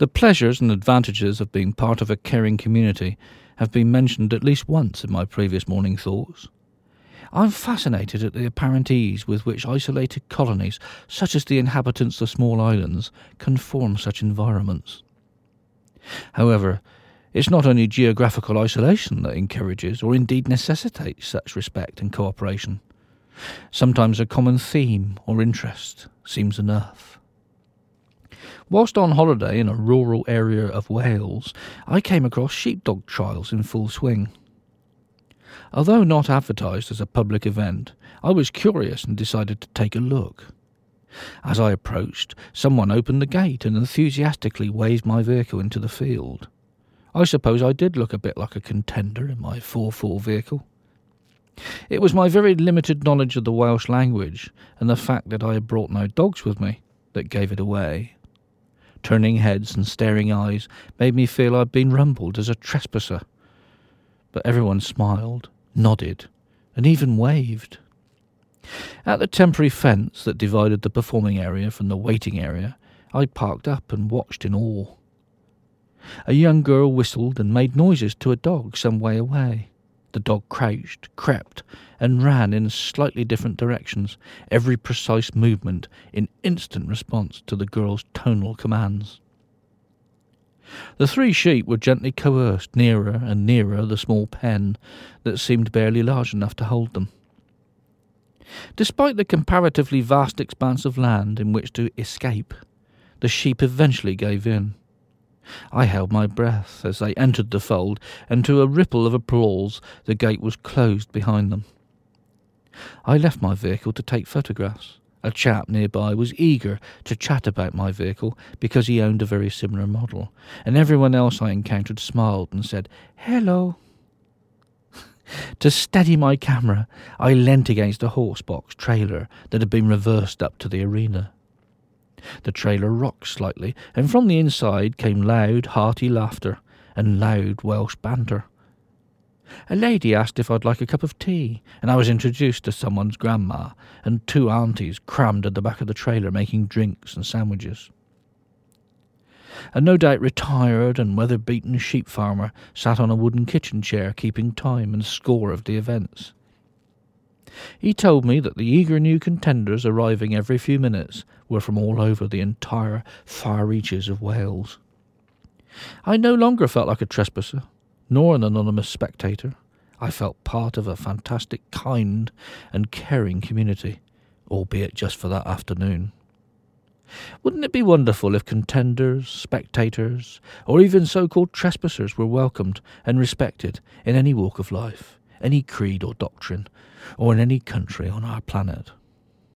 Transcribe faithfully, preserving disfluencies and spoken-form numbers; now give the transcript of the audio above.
The pleasures and advantages of being part of a caring community have been mentioned at least once in my previous morning thoughts. I'm fascinated at the apparent ease with which isolated colonies, such as the inhabitants of small islands, can form such environments. However, it's not only geographical isolation that encourages or indeed necessitates such respect and cooperation. Sometimes a common theme or interest seems enough. Whilst on holiday in a rural area of Wales, I came across sheepdog trials in full swing. Although not advertised as a public event, I was curious and decided to take a look. As I approached, someone opened the gate and enthusiastically waved my vehicle into the field. I suppose I did look a bit like a contender in my four four vehicle. It was my very limited knowledge of the Welsh language and the fact that I had brought no dogs with me that gave it away. Turning heads and staring eyes made me feel I'd been rumbled as a trespasser. But everyone smiled, nodded, and even waved. At the temporary fence that divided the performing area from the waiting area, I parked up and watched in awe. A young girl whistled and made noises to a dog some way away. The dog crouched, crept, and ran in slightly different directions, every precise movement in instant response to the girl's tonal commands. The three sheep were gently coerced nearer and nearer the small pen that seemed barely large enough to hold them. Despite the comparatively vast expanse of land in which to escape, the sheep eventually gave in. I held my breath as they entered the fold, and to a ripple of applause the gate was closed behind them. I left my vehicle to take photographs. A chap nearby was eager to chat about my vehicle because he owned a very similar model, and everyone else I encountered smiled and said, "Hello." To steady my camera, I leant against a horsebox trailer that had been reversed up to the arena. The trailer rocked slightly, and from the inside came loud, hearty laughter and loud Welsh banter. A lady asked if I'd like a cup of tea, and I was introduced to someone's grandma, and two aunties crammed at the back of the trailer making drinks and sandwiches. A no doubt retired and weather-beaten sheep farmer sat on a wooden kitchen chair keeping time and score of the events. He told me that the eager new contenders arriving every few minutes were from all over the entire far reaches of Wales. I no longer felt like a trespasser, nor an anonymous spectator. I felt part of a fantastic, kind and caring community, albeit just for that afternoon. Wouldn't it be wonderful if contenders, spectators, or even so-called trespassers were welcomed and respected in any walk of life, any creed or doctrine, or in any country on our planet?